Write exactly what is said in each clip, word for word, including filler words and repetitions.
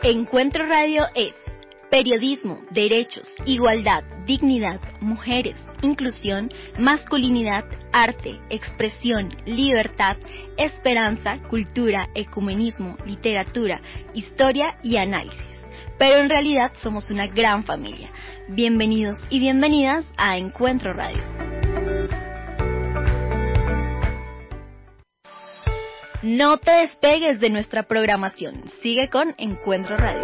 Encuentro Radio es periodismo, derechos, igualdad, dignidad, mujeres, inclusión, masculinidad, arte, expresión, libertad, esperanza, cultura, ecumenismo, literatura, historia y análisis. Pero en realidad somos una gran familia. Bienvenidos y bienvenidas a Encuentro Radio. No te despegues de nuestra programación. Sigue con Encuentro Radio.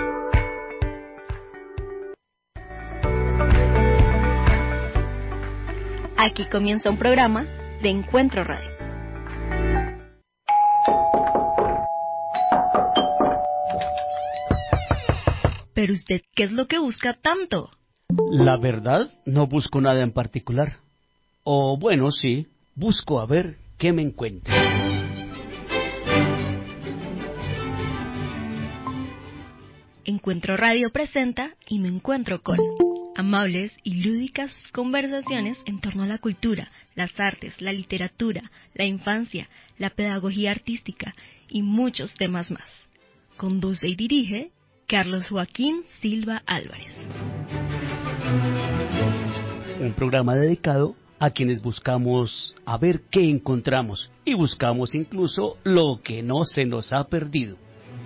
Aquí comienza un programa de Encuentro Radio. Pero usted, ¿qué es lo que busca tanto? La verdad, no busco nada en particular. O bueno, sí, busco a ver qué me encuentro. Encuentro Radio presenta y me encuentro con amables y lúdicas conversaciones en torno a la cultura, las artes, la literatura, la infancia, la pedagogía artística y muchos temas más. Conduce y dirige Carlos Joaquín Silva Álvarez. Un programa dedicado a quienes buscamos a ver qué encontramos y buscamos incluso lo que no se nos ha perdido.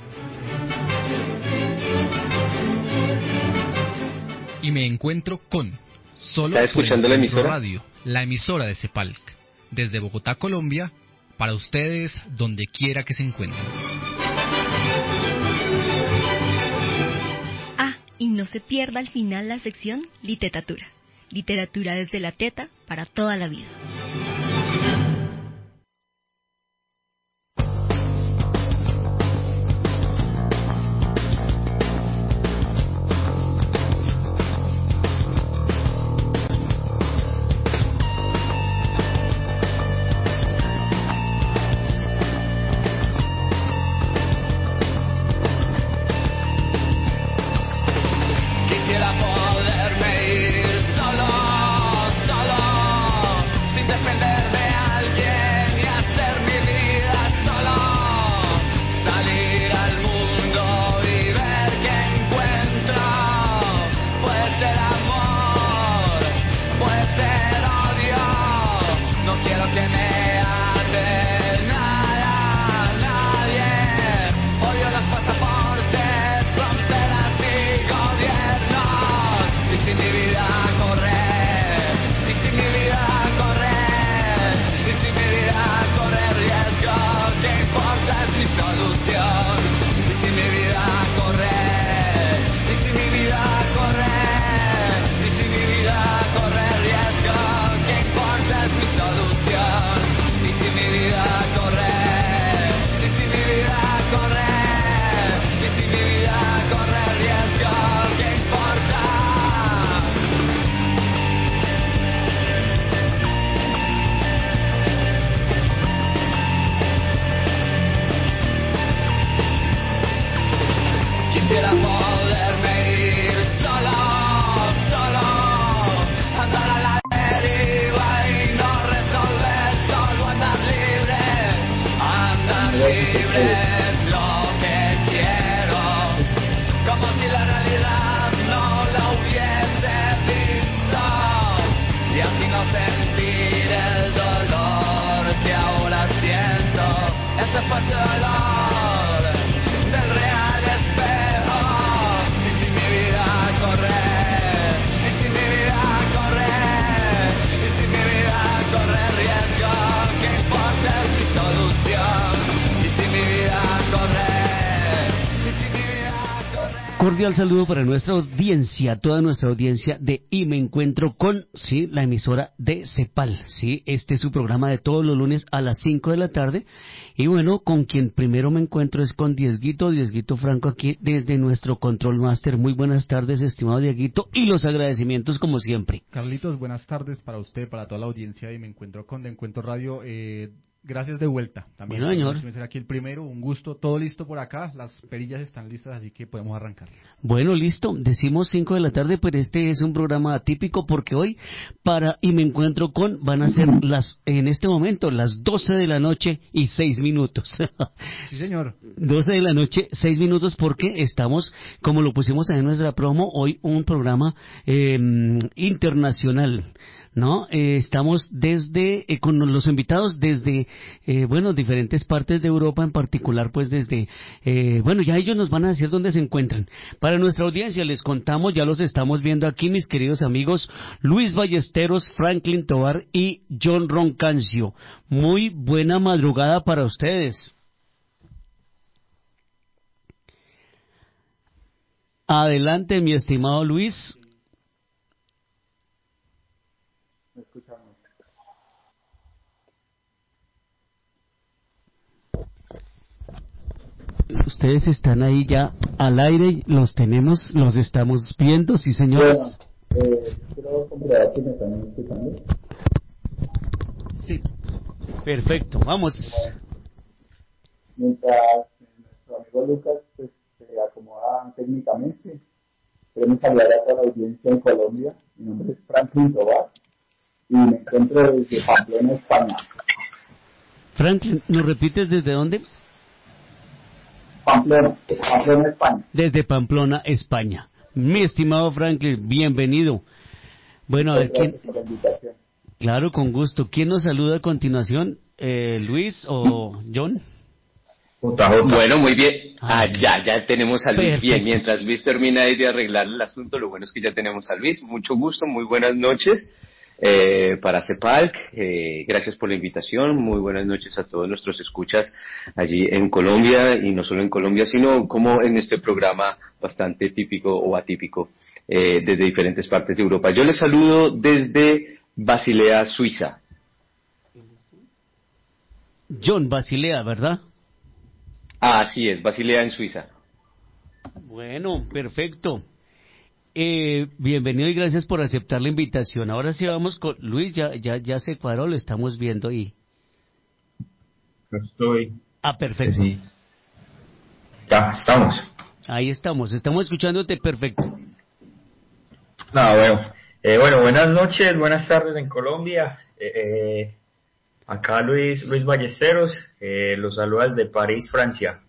Y me encuentro con Solo ¿Está escuchando la emisora? Radio, la emisora de Cepalc, desde Bogotá, Colombia, para ustedes donde quiera que se encuentren. Ah, y no se pierda al final la sección Literatura. Literatura desde la teta para toda la vida. Cordial saludo para nuestra audiencia, toda nuestra audiencia de Y me encuentro con, sí, la emisora de Cepal, sí, este es su programa de todos los lunes a las cinco de la tarde, y bueno, con quien primero me encuentro es con Dieguito, Dieguito Franco aquí desde nuestro Control Master. Muy buenas tardes, estimado Dieguito, y los agradecimientos como siempre. Carlitos, buenas tardes para usted, para toda la audiencia, y me encuentro con de Encuentro Radio. Eh, Gracias de vuelta. También bueno, señor. Voy a ser aquí el primero, un gusto, todo listo por acá, las perillas están listas, así que podemos arrancar. Bueno, listo, decimos cinco de la tarde, pero este es un programa atípico porque hoy para y me encuentro con, van a ser las, en este momento, las doce de la noche y seis minutos. Sí, señor. doce de la noche, seis minutos, porque estamos, como lo pusimos en nuestra promo, hoy un programa eh, internacional. ¿No? Eh, estamos desde, eh, con los invitados desde, eh, bueno, diferentes partes de Europa, en particular, pues desde, eh, bueno, ya ellos nos van a decir dónde se encuentran. Para nuestra audiencia les contamos, ya los estamos viendo aquí, mis queridos amigos, Luis Ballesteros, Franklin Tovar y John Roncancio. Muy buena madrugada para ustedes. Adelante, mi estimado Luis. Ustedes están ahí ya al aire, los tenemos, los estamos viendo, sí, señores. Bueno, eh, quiero comprobar que me están escuchando. Sí, perfecto, vamos. Mientras nuestro amigo Lucas pues, se acomoda técnicamente, queremos saludar a toda la audiencia en Colombia. Mi nombre es Franklin Tobar y me encuentro desde Pamplona, España. Franklin, ¿nos repites desde dónde? Pamplona, Pamplona, España. Desde Pamplona, España. Mi estimado Franklin, bienvenido. Bueno, a ver, ¿quién? Gracias por la invitación. Claro, con gusto. ¿Quién nos saluda a continuación? Eh, ¿Luis o John? J J. Bueno, muy bien. Ah, Ah, ya, ya tenemos a Luis. perfecto. Bien, mientras Luis termina ahí de arreglar el asunto, lo bueno es que ya tenemos a Luis. Mucho gusto, muy buenas noches eh, para CEPALC. Eh, gracias por la invitación. Muy buenas noches a todos nuestros escuchas allí en Colombia, y no solo en Colombia, sino como en este programa bastante típico o atípico eh, desde diferentes partes de Europa. Yo les saludo desde Basilea, Suiza. John, Basilea, ¿verdad? Ah, así es, Basilea en Suiza. Bueno, perfecto. Eh, bienvenido y gracias por aceptar la invitación. Ahora sí vamos con Luis, ya ya ya se cuadró, lo estamos viendo ahí. Estoy. Ah, perfecto. Sí. Ya, estamos. Ahí estamos, estamos escuchándote perfecto. No, bueno. Eh, bueno, buenas noches, buenas tardes en Colombia. Eh, eh, acá Luis Luis Ballesteros, eh, los saluda desde París, Francia.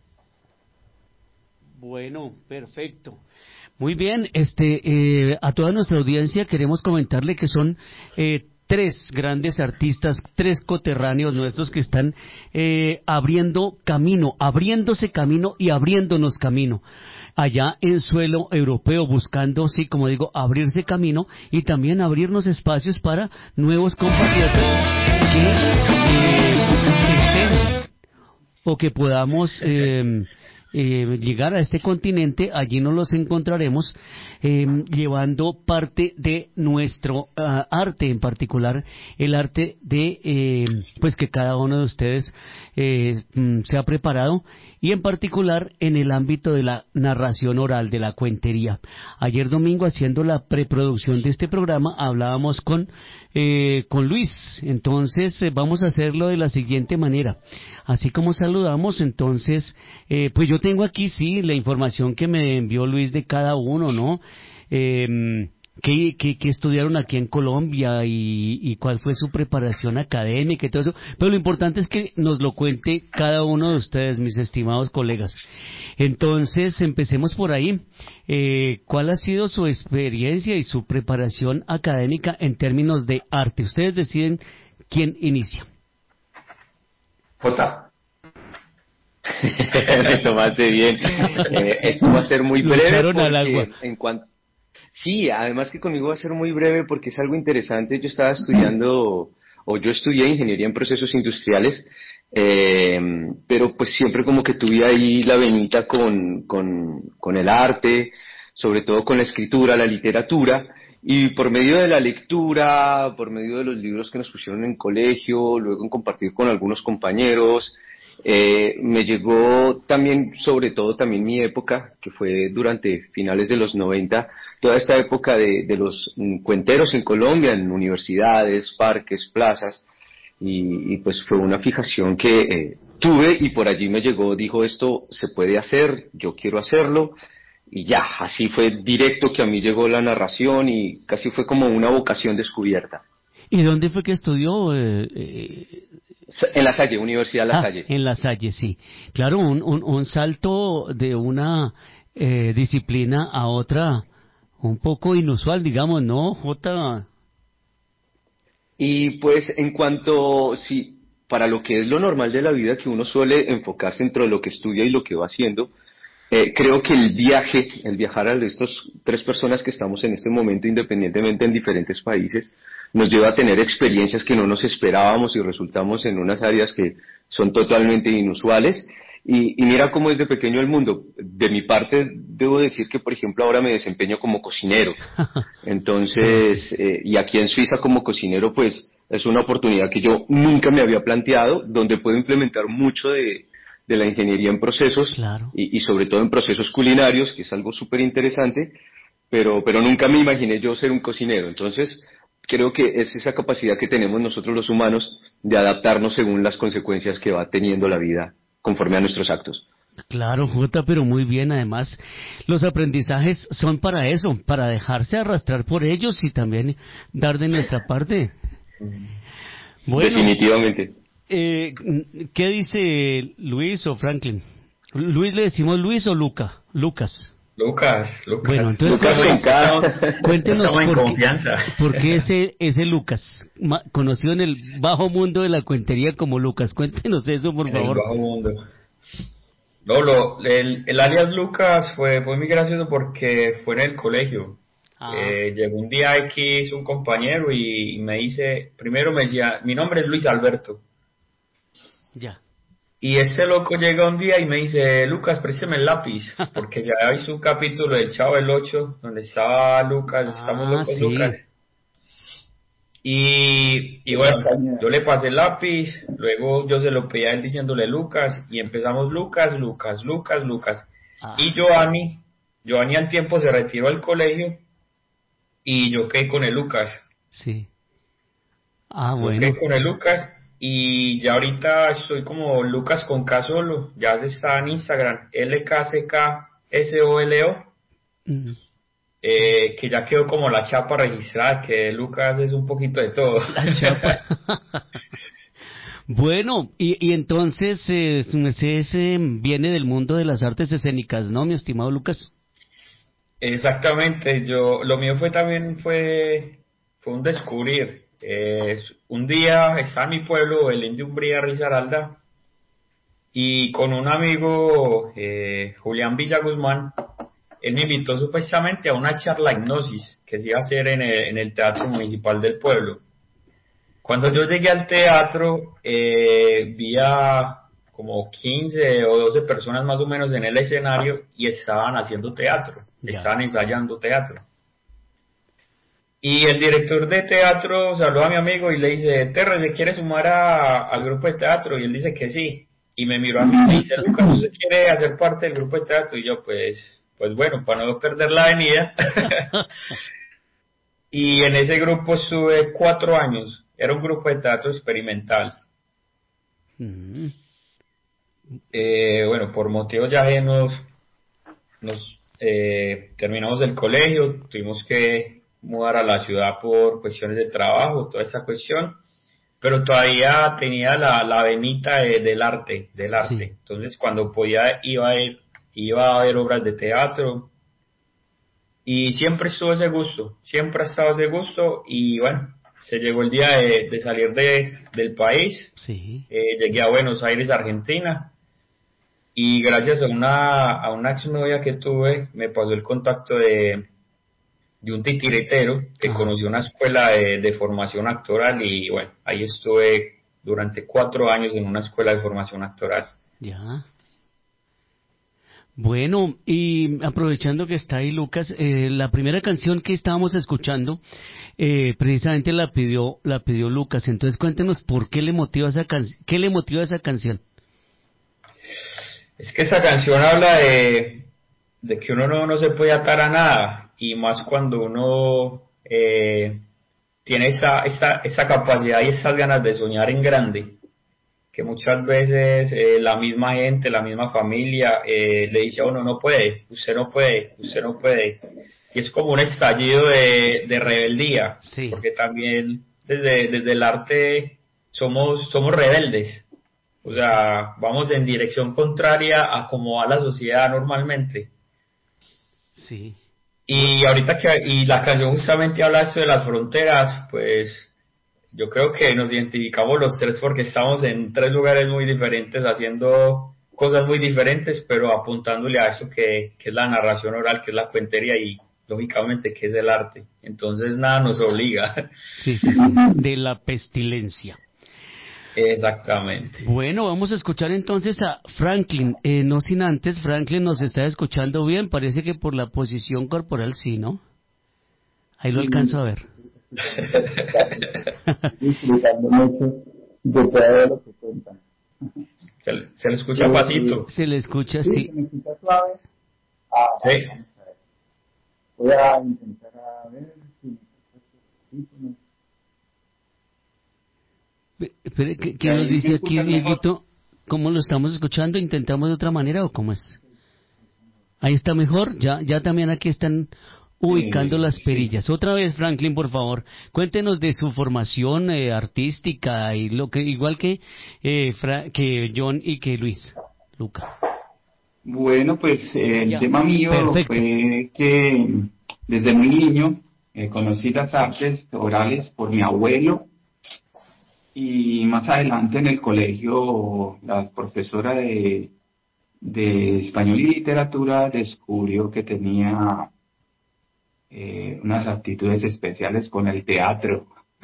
Bueno, perfecto. Muy bien, este, eh, a toda nuestra audiencia queremos comentarle que son eh, tres grandes artistas, tres coterráneos nuestros que están eh, abriendo camino, abriéndose camino y abriéndonos camino allá en suelo europeo, buscando, sí, como digo, abrirse camino y también abrirnos espacios para nuevos compatriotas que eh, estén o que podamos eh, eh, llegar a este continente. Allí nos los encontraremos eh, llevando parte de nuestro uh, arte, en particular el arte de eh, pues que cada uno de ustedes eh, se ha preparado, y en particular en el ámbito de la narración oral, de la cuentería. Ayer domingo, haciendo la preproducción de este programa, hablábamos con eh, con Luis. Entonces eh, vamos a hacerlo de la siguiente manera. Así como saludamos, entonces, eh, pues yo tengo aquí, sí, la información que me envió Luis de cada uno, ¿no? Eh, que, que, que estudiaron aquí en Colombia y, y cuál fue su preparación académica y todo eso. Pero lo importante es que nos lo cuente cada uno de ustedes, mis estimados colegas. Entonces, empecemos por ahí. Eh, ¿Cuál ha sido su experiencia y su preparación académica en términos de arte? Ustedes deciden quién inicia. J. Me tomaste bien. Eh, esto va a ser muy Lo breve echaron al porque agua. en cuanto sí, además que conmigo va a ser muy breve porque es algo interesante. Yo estaba estudiando, o yo estudié ingeniería en procesos industriales, eh, pero pues siempre como que tuve ahí la venita con, con, con el arte, sobre todo con la escritura, la literatura, y por medio de la lectura, por medio de los libros que nos pusieron en colegio, luego en compartir con algunos compañeros, eh, me llegó también, sobre todo también mi época, que fue durante finales de los noventa, toda esta época de, de los mm, cuenteros en Colombia, en universidades, parques, plazas, y, y pues fue una fijación que eh, tuve y por allí me llegó, dijo esto se puede hacer, yo quiero hacerlo y ya, así fue directo que a mí llegó la narración y casi fue como una vocación descubierta. ¿Y dónde fue que estudió? Eh, eh, En La Salle, Universidad La ah, Salle. en La Salle, sí. Claro, un, un, un salto de una eh, disciplina a otra un poco inusual, digamos, ¿no, Jota? Y pues en cuanto, sí, para lo que es lo normal de la vida, que uno suele enfocarse entre lo que estudia y lo que va haciendo, eh, creo que el viaje, el viajar a estos tres personas que estamos en este momento, independientemente en diferentes países, nos lleva a tener experiencias que no nos esperábamos y resultamos en unas áreas que son totalmente inusuales. Y, y mira cómo es de pequeño el mundo. De mi parte, debo decir que, por ejemplo, ahora me desempeño como cocinero. Entonces, eh, y aquí en Suiza como cocinero, pues es una oportunidad que yo nunca me había planteado, donde puedo implementar mucho de, de la ingeniería en procesos Claro. y, y sobre todo en procesos culinarios, que es algo súper interesante, pero, pero nunca me imaginé yo ser un cocinero. Entonces, creo que es esa capacidad que tenemos nosotros los humanos de adaptarnos según las consecuencias que va teniendo la vida conforme a nuestros actos. Claro, Jota, pero muy bien. Además, los aprendizajes son para eso, para dejarse arrastrar por ellos y también dar de nuestra parte. Bueno, definitivamente. Eh, ¿Qué dice Luis o Franklin? ¿Luis le decimos Luis o Luca? Lucas. Lucas, Lucas. Bueno, entonces Lucas con K. cuéntenos Estamos en por confianza. qué, por qué ese, ese Lucas, ma- conocido en el bajo mundo de la cuentería como Lucas. Cuéntenos eso, por En favor. el bajo mundo. No, lo, el, el alias Lucas fue, fue muy gracioso porque fue en el colegio. Ah. Eh, llegó un día X un compañero y, y me dice, primero me decía, mi nombre es Luis Alberto. Ya. Y ese loco llega un día y me dice, Lucas, préstame el lápiz, porque ya hizo un capítulo del Chavo del Ocho, donde estaba Lucas, estamos Ah, locos sí. Lucas. Y, y bueno, yo le pasé el lápiz, luego yo se lo pedí a él diciéndole Lucas, y empezamos Lucas, Lucas, Lucas, Lucas. Ah. Y Giovanni, Giovanni al tiempo se retiró del colegio, y yo quedé con el Lucas. Sí. Ah, Yo bueno. quedé con el Lucas, y ya ahorita estoy como Lucas con K solo, ya se está en Instagram, L K C K S O L O, Mm. eh, que ya quedó como la chapa registrada, que Lucas es un poquito de todo. La chapa. Bueno, y, y entonces eh, su merced ese viene del mundo de las artes escénicas, ¿no, mi estimado Lucas? Exactamente, yo, lo mío fue también fue, fue un descubrir. Eh, un día estaba en mi pueblo, el Indio Umbría, Risaralda, y con un amigo, eh, Julián Villaguzmán, él me invitó supuestamente a una charla hipnosis que se iba a hacer en el, en el Teatro Municipal del pueblo. Cuando yo llegué al teatro, eh, vi a como quince o doce personas más o menos en el escenario y estaban haciendo teatro, Ya. estaban ensayando teatro. Y el director de teatro saludó a mi amigo y le dice, Terry, ¿se quiere sumar a, al grupo de teatro? Y él dice que sí. Y me miró a mí y me dice, Lucas, ¿usted quiere hacer parte del grupo de teatro? Y yo, pues, pues bueno, para no perder la avenida. Y en ese grupo estuve cuatro años. Era un grupo de teatro experimental. Mm. Eh, bueno, por motivos ya ajenos, nos eh, terminamos el colegio, tuvimos que mudar a la ciudad por cuestiones de trabajo, toda esa cuestión, pero todavía tenía la, la venita de- del arte, del arte. Sí. Entonces, cuando podía, iba a ir, iba a ver obras de teatro, y siempre estuvo ese gusto, siempre ha estado ese gusto, y bueno, se llegó el día de, de salir de, del país, Sí. eh, llegué a Buenos Aires, Argentina, y gracias a una, a una exnovia que tuve, me pasó el contacto de, de un titiritero que Ajá. conoció una escuela de, de formación actoral, y bueno, ahí estuve durante cuatro años en una escuela de formación actoral. Ya. Bueno, y aprovechando que está ahí Lucas, eh, la primera canción que estábamos escuchando, eh, precisamente la pidió, la pidió Lucas. Entonces cuéntenos por qué le motiva esa canción, qué le motiva esa canción. Es que esa canción habla de, de que uno no, no se puede atar a nada, y más cuando uno eh, tiene esa, esa, esa capacidad y esas ganas de soñar en grande, que muchas veces eh, la misma gente, la misma familia eh, le dice a uno, no puede, usted no puede, usted no puede. Y es como un estallido de, de rebeldía, Sí. porque también desde, desde el arte somos, somos rebeldes. O sea, vamos en dirección contraria a cómo va la sociedad normalmente. Sí. Y ahorita que y la canción justamente habla esto de las fronteras, pues yo creo que nos identificamos los tres porque estamos en tres lugares muy diferentes haciendo cosas muy diferentes, pero apuntándole a eso que, que es la narración oral, que es la cuentería y lógicamente que es el arte. Entonces nada nos obliga. Sí, sí, sí. De la pestilencia. Exactamente. Bueno, vamos a escuchar entonces a Franklin. Eh, no sin antes, Franklin nos está escuchando bien. Parece que por la posición corporal sí, ¿no? Ahí lo alcanzo a ver. Disfrutando mucho de todo lo que cuentan. Se, le- se le escucha pasito. Se le escucha Sí, así. se me escucha suave. Ah, Sí. vamos a ver. Voy a intentar a ver si me escucha así. Pe- Espere, ¿qué, qué nos dice aquí Dieguito? ¿Cómo lo estamos escuchando? ¿Intentamos de otra manera o cómo es? Ahí está mejor. Ya, ya también aquí están ubicando Eh, las sí. perillas. Otra vez, Franklin, por favor, cuéntenos de su formación eh, artística y lo que igual que eh, Fra- que John y que Luis, Luca. Bueno, pues eh, el Ya, tema mío perfecto. fue que desde muy niño eh, conocí las artes orales por mi abuelo y más adelante en el colegio la profesora de, de español y literatura descubrió que tenía eh, unas aptitudes especiales con el teatro.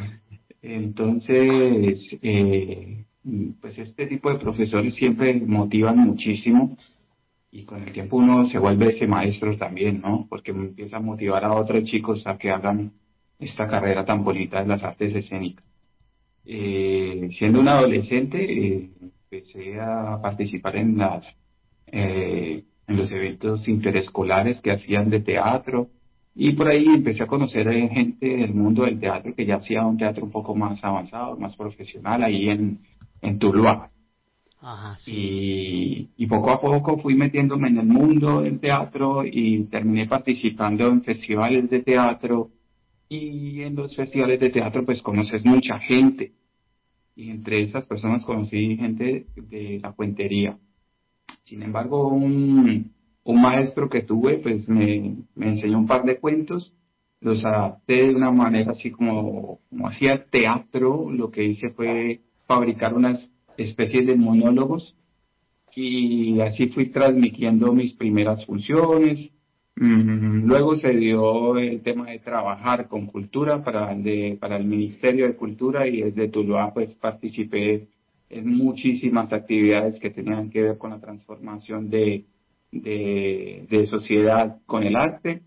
Entonces, eh, pues este tipo de profesores siempre motivan muchísimo y con el tiempo uno se vuelve ese maestro también, ¿no? Porque empieza a motivar a otros chicos a que hagan esta carrera tan bonita de las artes escénicas. Eh, siendo un adolescente, eh, empecé a participar en las eh, en los eventos interescolares que hacían de teatro y por ahí empecé a conocer eh, gente del mundo del teatro que ya hacía un teatro un poco más avanzado, más profesional ahí en, en Tuluá. Ajá, sí. Y, y poco a poco fui metiéndome en el mundo del teatro y terminé participando en festivales de teatro y en los festivales de teatro pues conoces mucha gente y entre esas personas conocí gente de la cuentería. Sin embargo, un, un maestro que tuve pues me, me enseñó un par de cuentos, los adapté de una manera así como, como hacía teatro, lo que hice fue fabricar unas especies de monólogos y así fui transmitiendo mis primeras funciones. Mm, Luego se dio el tema de trabajar con cultura para el, de, para el Ministerio de Cultura y desde Tuluá pues participé en muchísimas actividades que tenían que ver con la transformación de, de, de sociedad con el arte.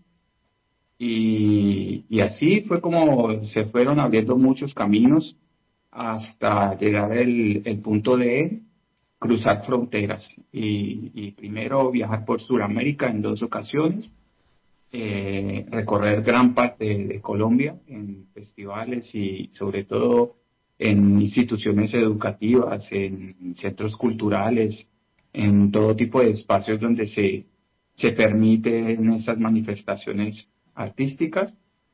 Y, y así fue como se fueron abriendo muchos caminos hasta llegar el, el punto de cruzar fronteras y, y primero viajar por Sudamérica en dos ocasiones, eh, recorrer gran parte de, de Colombia en festivales y sobre todo en instituciones educativas, en centros culturales, en todo tipo de espacios donde se, se permiten esas manifestaciones artísticas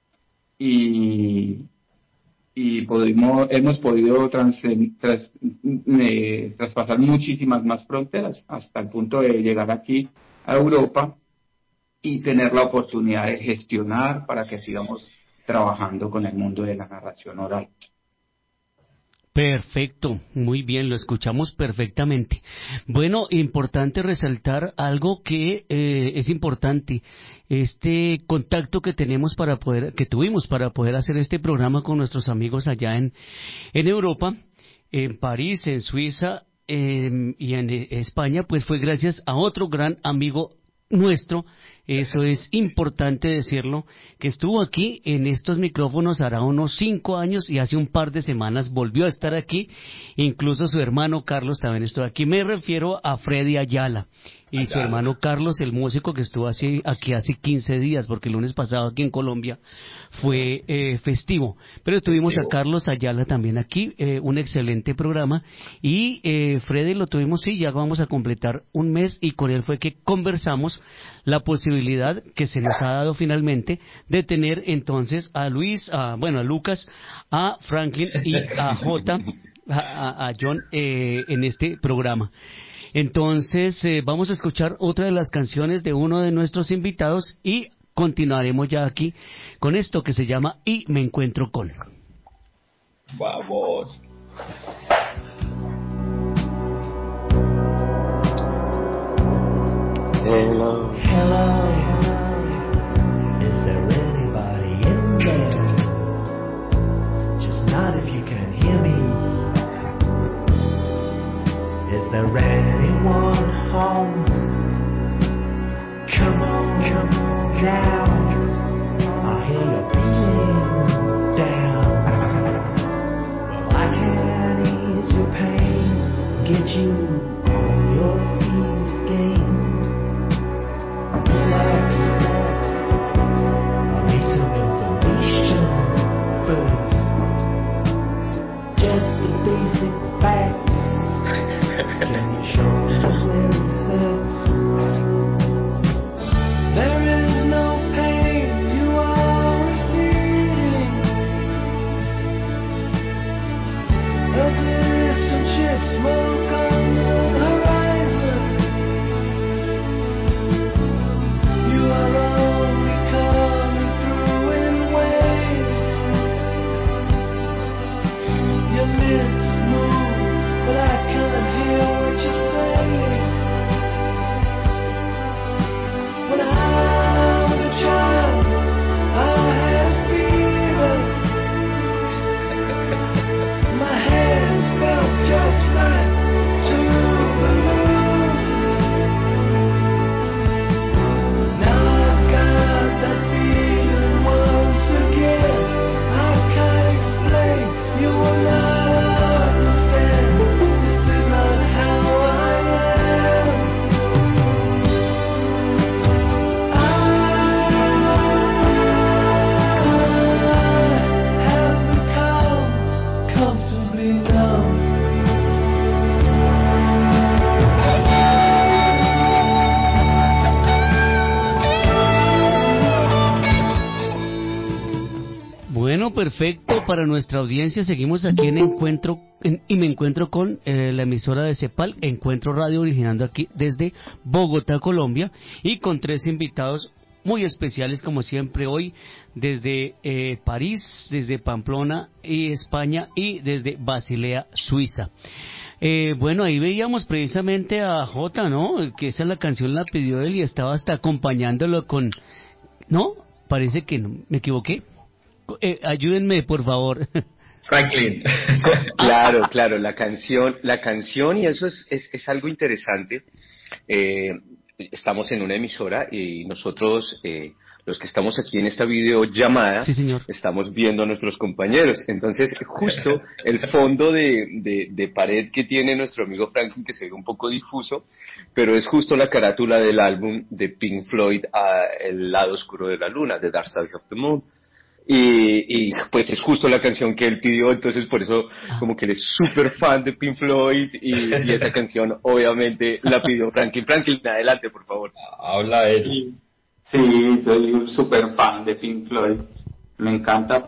y, y pudimos, hemos podido trans, tras, eh, traspasar muchísimas más fronteras hasta el punto de llegar aquí a Europa y tener la oportunidad de gestionar para que sigamos trabajando con el mundo de la narración oral. Perfecto, muy bien, lo escuchamos perfectamente. Bueno, importante resaltar algo que eh, es importante, este contacto que tenemos para poder, que tuvimos para poder hacer este programa con nuestros amigos allá en, en Europa, en París, en Suiza eh, y en eh, España, pues fue gracias a otro gran amigo nuestro, Eso es importante decirlo, que estuvo aquí en estos micrófonos hará unos cinco años y hace un par de semanas volvió a estar aquí. Incluso su hermano Carlos también estuvo aquí. Me refiero a Freddy Ayala y Ayala. Su hermano Carlos, el músico que estuvo así, aquí hace quince días, porque el lunes pasado aquí en Colombia fue eh, festivo. Pero tuvimos festivo. a Carlos Ayala también aquí, eh, un excelente programa. Y eh, Freddy lo tuvimos, sí, ya vamos a completar un mes y con él fue que conversamos la posibilidad que se nos ha dado finalmente de tener entonces a Luis, a, bueno, a Lucas, a Franklin y a Jota, a, a John eh, en este programa. Entonces eh, vamos a escuchar otra de las canciones de uno de nuestros invitados y continuaremos ya aquí con esto que se llama Y me encuentro con. Vamos. Hello. Hello. Is there anybody in there? Just not if you can hear me. Is there anyone home? Come on, come on down. I hear you're feeling down. Well, I can ease your pain, get you on your feet again. Relax, I need some information first. Just the basic facts. Can you show me where it hurts? There is no pain you are receiving. A distant ship smoke on the horizon. You are only coming through in waves. Your lips move, but I can't hear what you're saying. When I was a child, I had fever. My hands felt just right to balloons. Now I've got that feeling once again. I can't explain, you will not understand. This is not how I am. I have become comfortably numb. Bueno, perfecto. Para nuestra audiencia seguimos aquí en Encuentro en, y me encuentro con eh, la emisora de Cepal, Encuentro Radio, originando aquí desde Bogotá, Colombia, y con tres invitados muy especiales como siempre hoy desde eh, París, desde Pamplona y España y desde Basilea, Suiza. Eh, bueno, ahí veíamos precisamente a Jota, ¿no? Que esa la canción la pidió él y estaba hasta acompañándolo con... ¿No? Parece que no, me equivoqué. Eh, ayúdenme, por favor. Franklin. Claro, claro, la canción, la canción y eso es, es, es algo interesante. Eh, estamos en una emisora y nosotros, eh, los que estamos aquí en esta videollamada, sí, señor, estamos viendo a nuestros compañeros. Entonces, justo el fondo de, de, de pared que tiene nuestro amigo Franklin, que se ve un poco difuso, pero es justo la carátula del álbum de Pink Floyd, uh, El lado oscuro de la luna, The Dark Side of the Moon. Y, y pues es justo la canción que él pidió, entonces por eso como que él es súper fan de Pink Floyd y, y esa canción obviamente la pidió Franklin. Franklin, adelante por favor. Habla él. Sí, soy un súper fan de Pink Floyd, me encanta.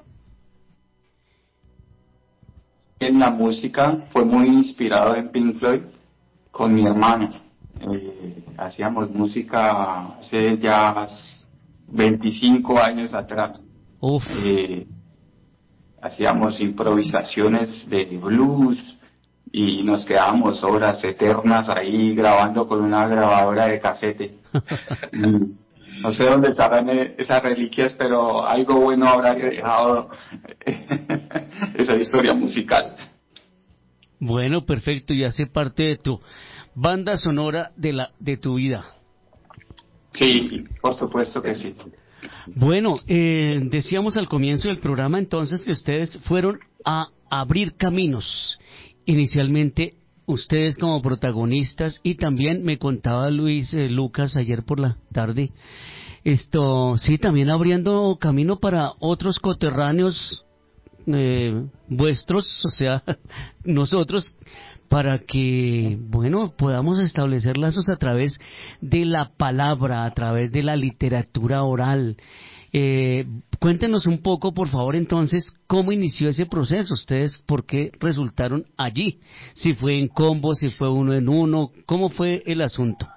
En la música fue muy inspirado en Pink Floyd con mi hermano. Eh, hacíamos música hace ya veinticinco años atrás. Eh, hacíamos improvisaciones de blues y nos quedábamos horas eternas ahí grabando con una grabadora de casete. No sé dónde estarán esas reliquias, pero algo bueno habrá dejado esa historia musical. Bueno, perfecto, y hace parte de tu banda sonora de la de tu vida. Sí, por supuesto que sí. Bueno, eh, decíamos al comienzo del programa entonces que ustedes fueron a abrir caminos. Inicialmente ustedes como protagonistas, y también me contaba Luis eh, Lucas ayer por la tarde, esto sí, también abriendo camino para otros coterráneos eh, vuestros, o sea, nosotros, para que, bueno, podamos establecer lazos a través de la palabra, a través de la literatura oral. Eh, cuéntenos un poco, por favor, entonces, cómo inició ese proceso. Ustedes, ¿por qué resultaron allí? Si fue en combo, si fue uno en uno, ¿cómo fue el asunto?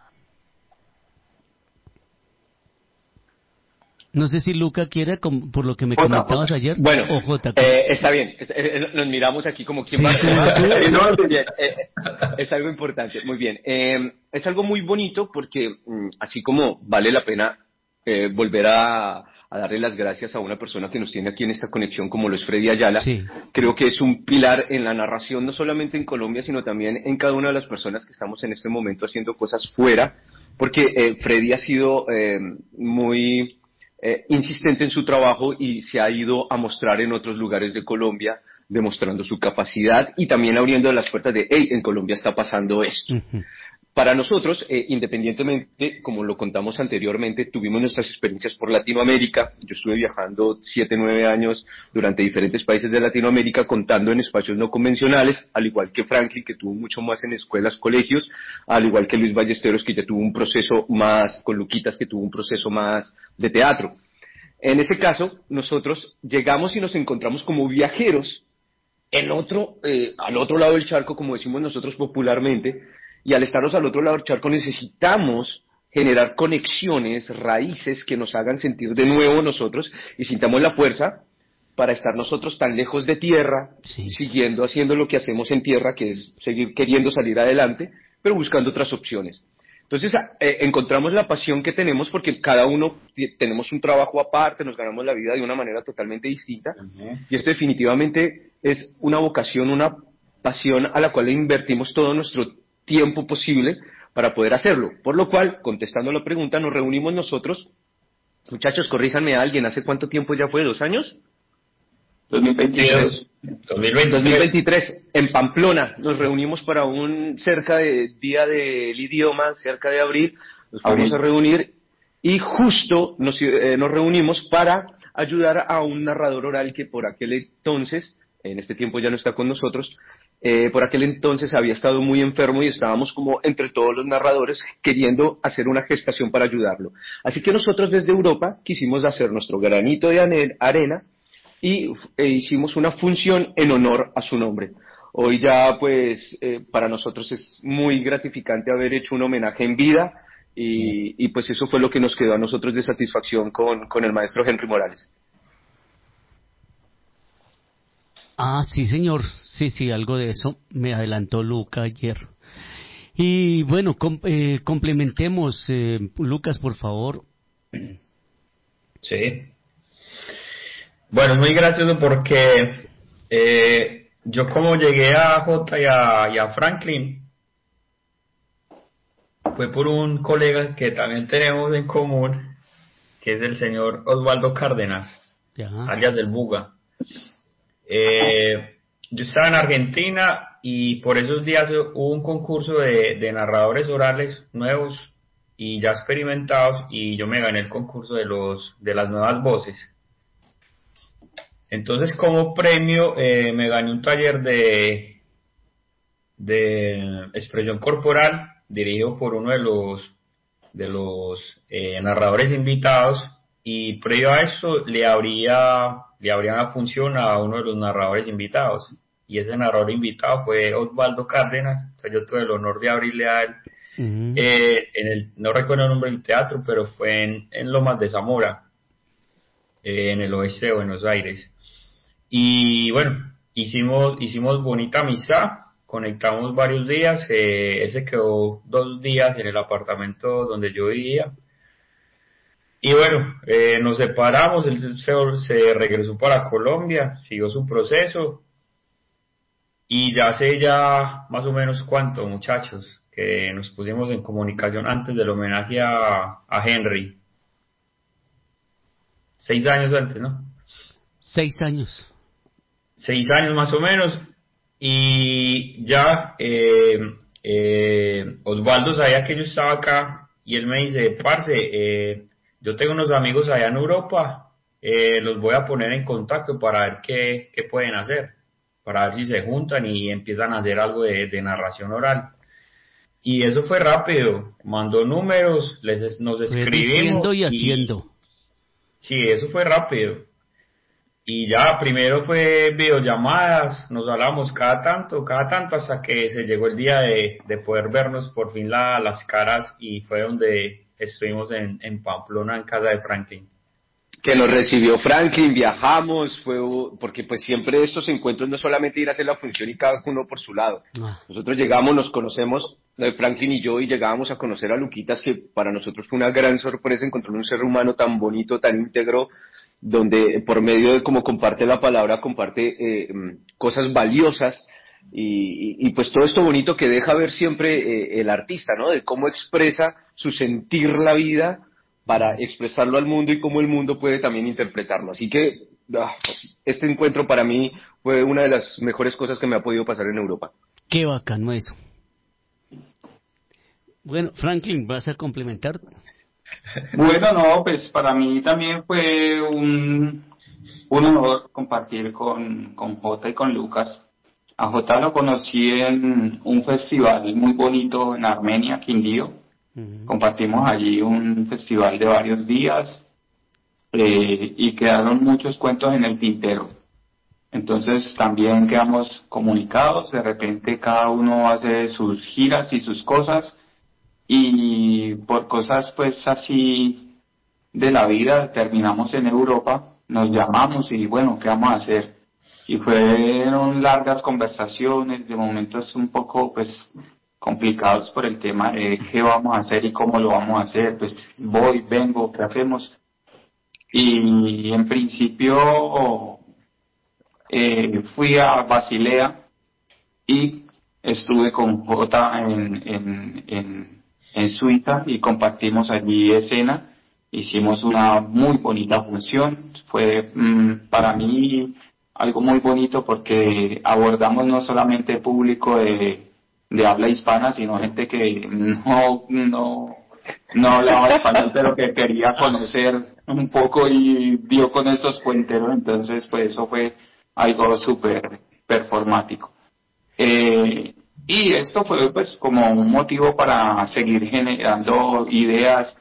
No sé si Luca quiere, com- por lo que me Jota, comentabas Jota. ayer, Bueno, o Jota. eh, está bien. Es- eh, nos miramos aquí como quien Sí, va sí, a... tú- No, muy bien. eh, es algo importante. Muy bien. Eh, es algo muy bonito porque mm, así como vale la pena eh, volver a, a darle las gracias a una persona que nos tiene aquí en esta conexión como lo es Freddy Ayala, Sí. creo que es un pilar en la narración, no solamente en Colombia, sino también en cada una de las personas que estamos en este momento haciendo cosas fuera, porque eh, Freddy ha sido eh, muy eh, insistente en su trabajo y se ha ido a mostrar en otros lugares de Colombia, demostrando su capacidad y también abriendo las puertas de, hey, en Colombia está pasando esto. Ujú. Para nosotros, eh, independientemente, como lo contamos anteriormente, tuvimos nuestras experiencias por Latinoamérica. Yo estuve viajando siete, nueve años durante diferentes países de Latinoamérica, contando en espacios no convencionales, al igual que Franklin, que tuvo mucho más en escuelas, colegios, al igual que Luis Ballesteros, que ya tuvo un proceso más, con Luquitas, que tuvo un proceso más de teatro. En ese caso, nosotros llegamos y nos encontramos como viajeros en otro, eh, al otro lado del charco, como decimos nosotros popularmente, y al estarnos al otro lado del charco necesitamos generar conexiones, raíces que nos hagan sentir de nuevo nosotros y sintamos la fuerza para estar nosotros tan lejos de tierra, Sí. siguiendo haciendo lo que hacemos en tierra, que es seguir queriendo salir adelante, pero buscando otras opciones. Entonces eh, encontramos la pasión que tenemos porque cada uno t- tenemos un trabajo aparte, nos ganamos la vida de una manera totalmente distinta, y esto definitivamente es una vocación, una pasión a la cual le invertimos todo nuestro tiempo posible para poder hacerlo. Por lo cual, contestando la pregunta, nos reunimos nosotros, muchachos, corríjanme a alguien, ¿hace cuánto tiempo ya fue? ¿Dos años? dos mil veintitrés. dos mil veintitrés. dos mil veintitrés, en Pamplona, nos reunimos para un cerca de Día del Idioma, cerca de abril, nos vamos Abril. a reunir y justo nos, eh, nos reunimos para ayudar a un narrador oral que por aquel entonces, en este tiempo ya no está con nosotros, eh, por aquel entonces había estado muy enfermo y estábamos como entre todos los narradores queriendo hacer una gestación para ayudarlo. Así que nosotros desde Europa quisimos hacer nuestro granito de ane- arena y eh, hicimos una función en honor a su nombre. Hoy ya pues eh, para nosotros es muy gratificante haber hecho un homenaje en vida y, y pues eso fue lo que nos quedó a nosotros de satisfacción con, con el maestro Henry Morales. Ah, sí, señor. Sí, sí, algo de eso me adelantó Luca ayer. Y bueno, com- eh, complementemos, eh, Lucas, por favor. Sí. Bueno, es muy gracioso porque eh, yo como llegué a J y a, y a Franklin fue por un colega que también tenemos en común, que es el señor Osvaldo Cárdenas, Ya. alias del Buga. Eh, yo estaba en Argentina y por esos días hubo un concurso de, de narradores orales nuevos y ya experimentados y yo me gané el concurso de los de las nuevas voces. Entonces, como premio, eh, me gané un taller de, de expresión corporal dirigido por uno de los, de los eh, narradores invitados y previo a eso le habría, le habría una función a uno de los narradores invitados. Y ese narrador invitado fue Osvaldo Cárdenas, o sea, yo tuve el honor de abrirle a él. Ujú. Eh, en el, no recuerdo el nombre del teatro, pero fue en, en Lomas de Zamora, eh, en el oeste de Buenos Aires. Y bueno, hicimos, hicimos bonita amistad, conectamos varios días, eh, él se quedó dos días en el apartamento donde yo vivía. Y bueno, eh, nos separamos, él se, se regresó para Colombia, siguió su proceso. Y ya hace ya más o menos cuánto, muchachos, que nos pusimos en comunicación antes del homenaje a, a Henry. Seis años antes, ¿no? Seis años. Seis años más o menos. Y ya eh, eh, Osvaldo sabía que yo estaba acá y él me dice, parce, eh, yo tengo unos amigos allá en Europa, eh, los voy a poner en contacto para ver qué, qué pueden hacer, para ver si se juntan y empiezan a hacer algo de, de narración oral. Y eso fue rápido, mandó números, les nos Fue escribimos. diciendo y y haciendo. Sí, eso fue rápido. Y ya primero fue videollamadas, nos hablamos cada tanto, cada tanto, hasta que se llegó el día de, de poder vernos por fin la, las caras, y fue donde estuvimos en, en Pamplona, en casa de Franklin. Que nos recibió Franklin, viajamos, fue porque pues siempre estos encuentros no solamente ir a hacer la función y cada uno por su lado. Ah. Nosotros llegamos, nos conocemos, Franklin y yo, y llegábamos a conocer a Luquitas, que para nosotros fue una gran sorpresa encontrar un ser humano tan bonito, tan íntegro, donde por medio de cómo comparte la palabra, comparte eh, cosas valiosas, y, y, y pues todo esto bonito que deja ver siempre eh, el artista, ¿no? De cómo expresa su sentir la vida para expresarlo al mundo y cómo el mundo puede también interpretarlo. Así que ah, este encuentro para mí fue una de las mejores cosas que me ha podido pasar en Europa. Qué bacano eso. Bueno, Franklin, ¿vas a complementar? Bueno, no, pues para mí también fue un, un honor compartir con, con Jota y con Lucas. A Jota lo conocí en un festival muy bonito en Armenia, Quindío. Uh-huh. Compartimos allí un festival de varios días eh, y quedaron muchos cuentos en el tintero. Entonces también quedamos comunicados, de repente cada uno hace sus giras y sus cosas, y por cosas pues así de la vida terminamos en Europa, nos llamamos y bueno, ¿qué vamos a hacer? Y fueron largas conversaciones, de momentos un poco pues complicados por el tema de qué vamos a hacer y cómo lo vamos a hacer, pues voy, vengo, ¿qué hacemos? Y en principio eh, fui a Basilea y estuve con Jota en, en, en, en Suiza y compartimos allí escena, hicimos una muy bonita función, fue mmm, para mí algo muy bonito porque abordamos no solamente público de de habla hispana, sino gente que no, no, no hablaba español, pero que quería conocer un poco y dio con esos cuenteros, entonces pues eso fue algo súper performático. Eh, y esto fue pues como un motivo para seguir generando ideas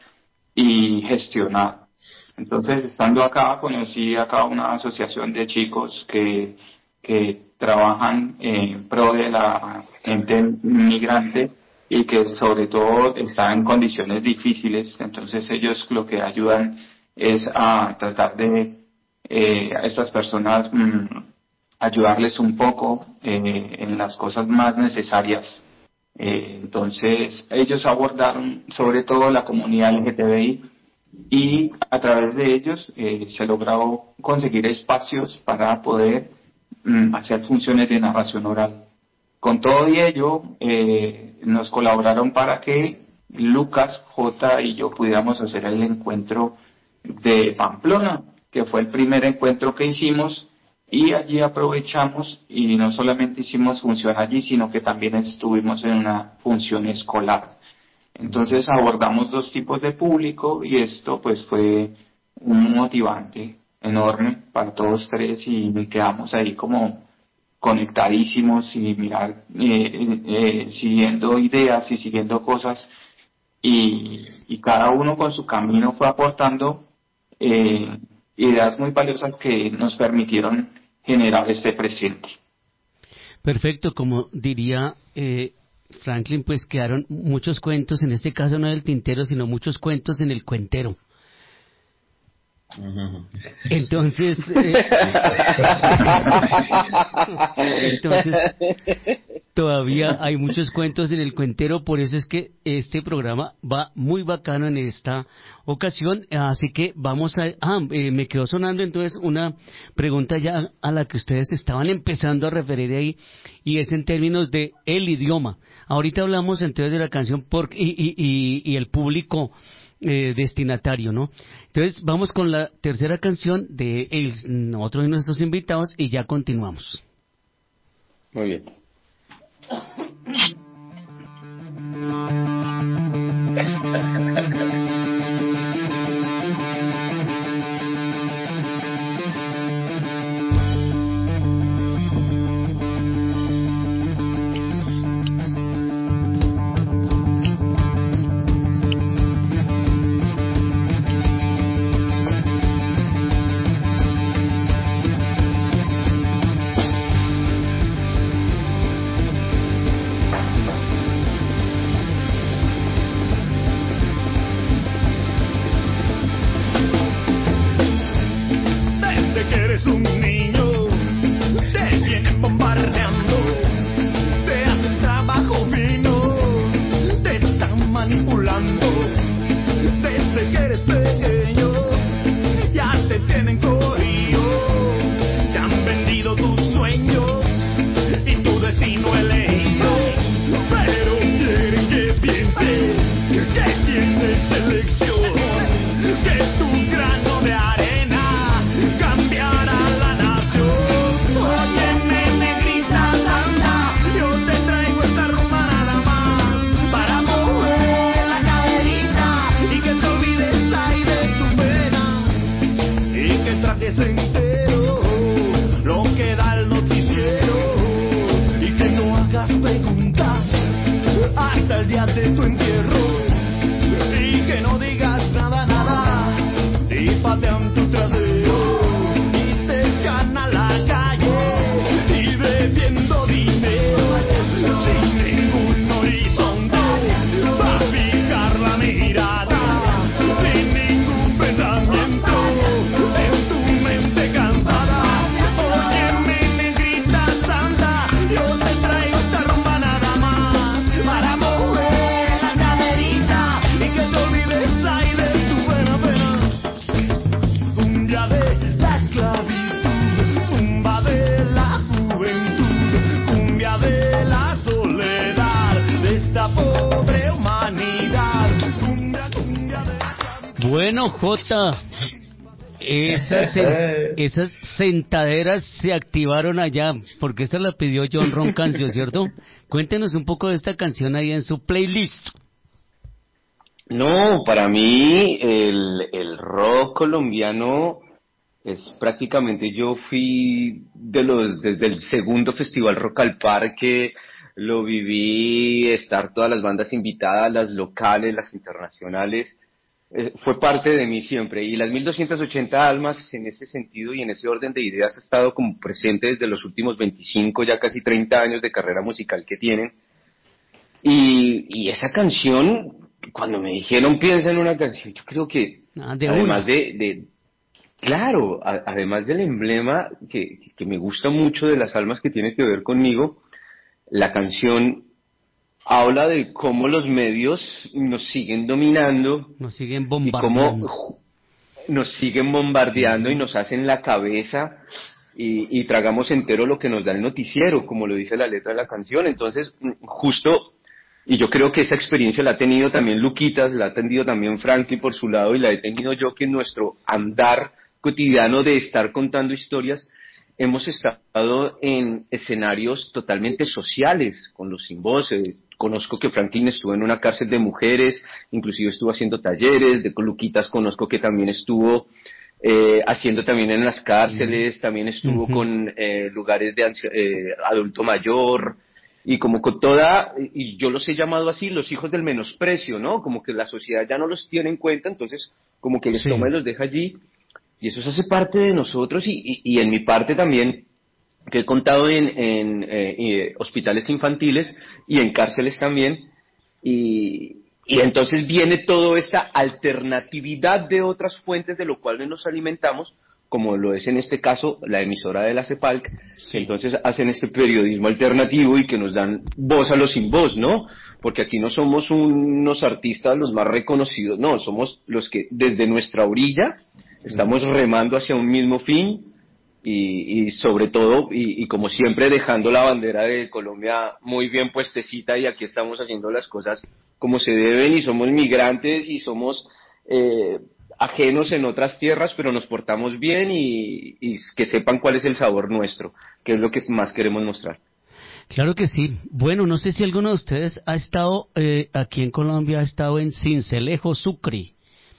y gestionar. Entonces, estando acá, conocí acá una asociación de chicos que, que trabajan en pro de la gente migrante y que sobre todo está en condiciones difíciles. Entonces ellos lo que ayudan es a tratar de eh, a estas personas mmm, ayudarles un poco eh, en las cosas más necesarias. Eh, entonces ellos abordaron sobre todo la comunidad L G T B I y a través de ellos eh, se logró conseguir espacios para poder mm, hacer funciones de narración oral. Con todo y ello, eh, nos colaboraron para que Lucas, J y yo pudiéramos hacer el encuentro de Pamplona, que fue el primer encuentro que hicimos, y allí aprovechamos y no solamente hicimos función allí, sino que también estuvimos en una función escolar. Entonces abordamos dos tipos de público y esto pues fue un motivante enorme para todos tres y quedamos ahí como conectadísimos y mirar, eh, eh, siguiendo ideas y siguiendo cosas y, y cada uno con su camino fue aportando eh, ideas muy valiosas que nos permitieron generar este presente. Perfecto, como diría eh, Franklin, pues quedaron muchos cuentos, en este caso no del tintero, sino muchos cuentos en el cuentero. Entonces, eh, entonces todavía hay muchos cuentos en el cuentero, por eso es que este programa va muy bacano en esta ocasión, así que vamos a... Ah, eh, me quedó sonando entonces una pregunta ya a la que ustedes estaban empezando a referir ahí, y es en términos de el idioma. Ahorita hablamos entonces de la canción por, y, y, y, y el público eh, destinatario, ¿no? Entonces vamos con la tercera canción de el, otro de nuestros invitados y ya continuamos. Muy bien. Bueno, Jota, esas, sen- esas sentaderas se activaron allá, porque esta la pidió John Ron Cancio, ¿cierto? Cuéntenos un poco de esta canción ahí en su playlist. No, para mí el, el rock colombiano es prácticamente, yo fui de los, desde el segundo Festival Rock al Parque, lo viví, estar todas las bandas invitadas, las locales, las internacionales, eh, fue parte de mí siempre. Y las mil doscientas ochenta almas en ese sentido y en ese orden de ideas ha estado como presente desde los últimos veinticinco, ya casi treinta años de carrera musical que tienen. Y, y esa canción, cuando me dijeron piensa en una canción, yo creo que Ah, de además una. de, de claro, a- además del emblema que, que me gusta mucho de las almas que tiene que ver conmigo, la canción habla de cómo los medios nos siguen dominando Nos siguen y cómo bombardeando. ju- nos siguen bombardeando y Ujú. nos hacen la cabeza y, y tragamos entero lo que nos da el noticiero, como lo dice la letra de la canción. Entonces, mm, justo, y yo creo que esa experiencia la ha tenido también Luquitas, la ha tenido también Frankie por su lado, y la he tenido yo, que en nuestro andar cotidiano de estar contando historias, hemos estado en escenarios totalmente sociales, con los sin voz. Eh, conozco que Franklin estuvo en una cárcel de mujeres, inclusive estuvo haciendo talleres. De Luquitas conozco que también estuvo eh, haciendo también en las cárceles, también estuvo Ujú. con eh, lugares de anci- eh, adulto mayor, y como con toda, y yo los he llamado así, los hijos del menosprecio, ¿no? Como que la sociedad ya no los tiene en cuenta, entonces como que les Sí. toma y los deja allí, y eso se hace parte de nosotros. Y, y, y en mi parte también, que he contado en, en eh, eh, hospitales infantiles y en cárceles también, y, Y entonces viene toda esta alternatividad de otras fuentes de lo cual nos alimentamos, como lo es en este caso la emisora de la CEPALC, Sí. que entonces hacen este periodismo alternativo y que nos dan voz a los sin voz, ¿no? Porque aquí no somos unos artistas los más reconocidos, no, somos los que desde nuestra orilla estamos remando hacia un mismo fin y, y sobre todo, y, y como siempre dejando la bandera de Colombia muy bien puestecita, y aquí estamos haciendo las cosas como se deben, y somos migrantes y somos eh, ajenos en otras tierras, pero nos portamos bien y, y que sepan cuál es el sabor nuestro, que es lo que más queremos mostrar. Claro que sí. Bueno, no sé si alguno de ustedes ha estado eh, aquí en Colombia, ha estado en Sincelejo, Sucre.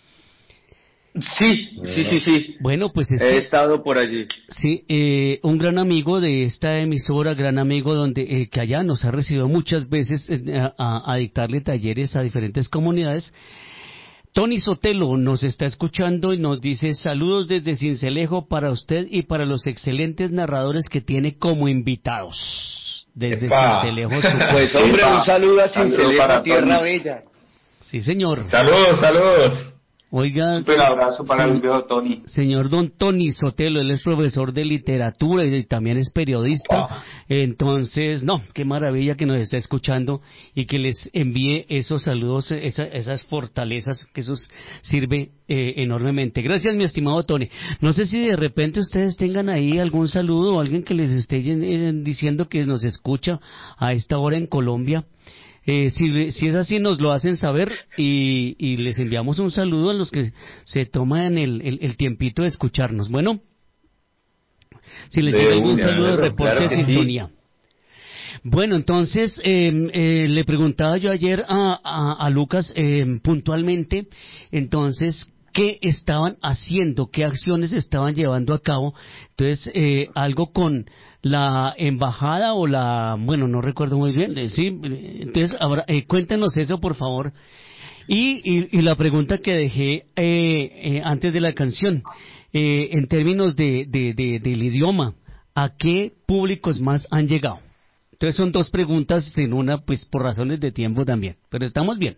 Sí, sí, sí, sí. Bueno, pues es He que, estado por allí. sí, eh, un gran amigo de esta emisora, gran amigo donde eh, que allá nos ha recibido muchas veces eh, a, a dictarle talleres a diferentes comunidades. Tony Sotelo nos está escuchando y nos dice saludos desde Sincelejo para usted y para los excelentes narradores que tiene como invitados. Desde Epa. Sincelejo, Sucre. Pues hombre, un saludo a Saludo Sincelejo, para tierra Tony. bella. Sí, señor. Saludos, saludos. Oiga, Súper abrazo para sí, el viejo Tony. señor don Tony Sotelo, él es profesor de literatura y también es periodista. Opa. Entonces, no, qué maravilla que nos está escuchando y que les envíe esos saludos, esa- esas fortalezas, que eso sirve eh, enormemente. Gracias, mi estimado Tony. No sé si de repente ustedes tengan ahí algún saludo o alguien que les esté eh, diciendo que nos escucha a esta hora en Colombia. Eh, si, si es así, nos lo hacen saber y, y les enviamos un saludo a los que se toman el, el, el tiempito de escucharnos. Bueno, si les De llega algún una, saludo de claro, reporte claro de que sí. sintonía. Bueno, entonces eh, eh, le preguntaba yo ayer a, a, a Lucas eh, puntualmente, entonces, ¿qué estaban haciendo? ¿Qué acciones estaban llevando a cabo? Entonces, eh, algo con la embajada o la, bueno, no recuerdo muy bien, eh, sí, eh, entonces, ahora, eh, cuéntenos eso, por favor. Y, y, y la pregunta que dejé eh, eh, antes de la canción, eh, en términos de, de, de- del idioma, ¿a qué públicos más han llegado? Entonces son dos preguntas en una, pues por razones de tiempo también, pero estamos bien.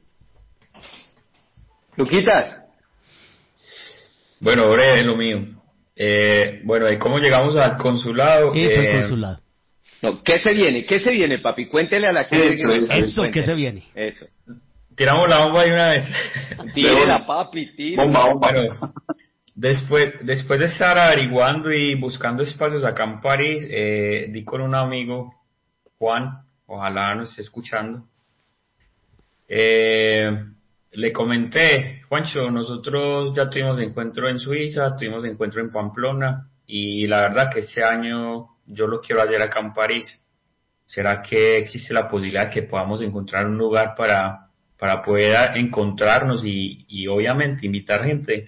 Luquitas. Bueno, breve, lo mío. Eh, bueno, ¿y cómo llegamos al consulado? Eso, el Eh, consulado. No, ¿qué se viene? ¿Qué se viene, papi? Cuéntele a la gente Eso, que eso, sabe, Eso, ¿qué cuéntele. se viene? Eso. Tiramos la bomba de una vez. Tírela, papi, tírela. Bomba, bomba. Bueno, después, después de estar averiguando y buscando espacios acá en París, eh, di con un amigo, Juan, ojalá nos esté escuchando. Eh, le comenté, Juancho, nosotros ya tuvimos encuentro en Suiza, tuvimos encuentro en Pamplona, y la verdad que este año yo lo quiero hacer acá en París. ¿Será que existe la posibilidad de que podamos encontrar un lugar para, para poder encontrarnos y, y obviamente invitar gente?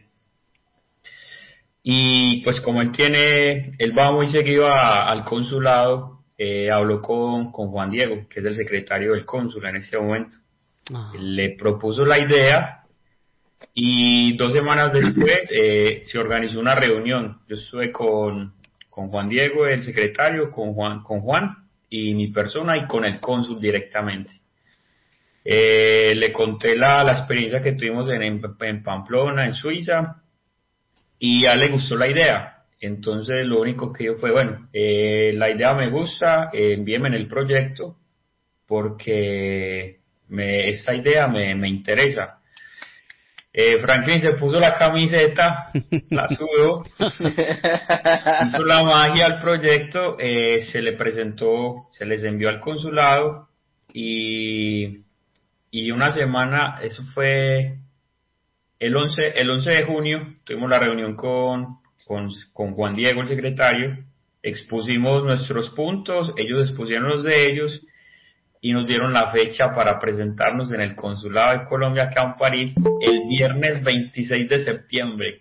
Y pues como él tiene, él va muy seguido a- al consulado, eh, habló con, con Juan Diego, que es el secretario del cónsul en este momento. Ah, Le propuso la idea y dos semanas después eh, se organizó una reunión. Yo estuve con, con Juan Diego, el secretario, con Juan, con Juan y mi persona, y con el cónsul directamente. Eh, le conté la, la experiencia que tuvimos en, en, en Pamplona, en Suiza, y a él le gustó la idea. Entonces lo único que yo fue, bueno, eh, la idea me gusta, eh, envíeme en el proyecto porque me, esta idea me, me interesa. Eh, Franklin se puso la camiseta, la sudó, hizo la magia al proyecto, eh, se le presentó, se les envió al consulado y, y una semana, eso fue el once, el once de junio, tuvimos la reunión con, con, con Juan Diego, el secretario, expusimos nuestros puntos, ellos expusieron los de ellos y nos dieron la fecha para presentarnos en el consulado de Colombia acá en París el viernes veintiséis de septiembre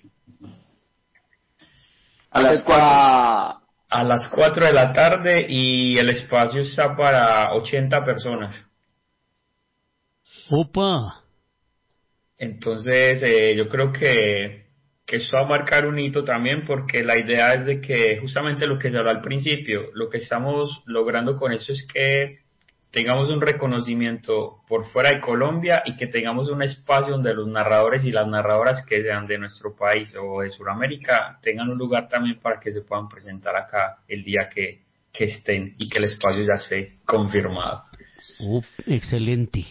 A las cuatro. Epa. a las cuatro de la tarde, y el espacio está para ochenta personas. opa, Entonces, eh, yo creo que, que esto va a marcar un hito también, porque la idea es de que justamente lo que se habló al principio, lo que estamos logrando con esto es que tengamos un reconocimiento por fuera de Colombia y que tengamos un espacio donde los narradores y las narradoras que sean de nuestro país o de Sudamérica tengan un lugar también para que se puedan presentar acá el día que, que estén y que el espacio ya esté confirmado. Uf, excelente.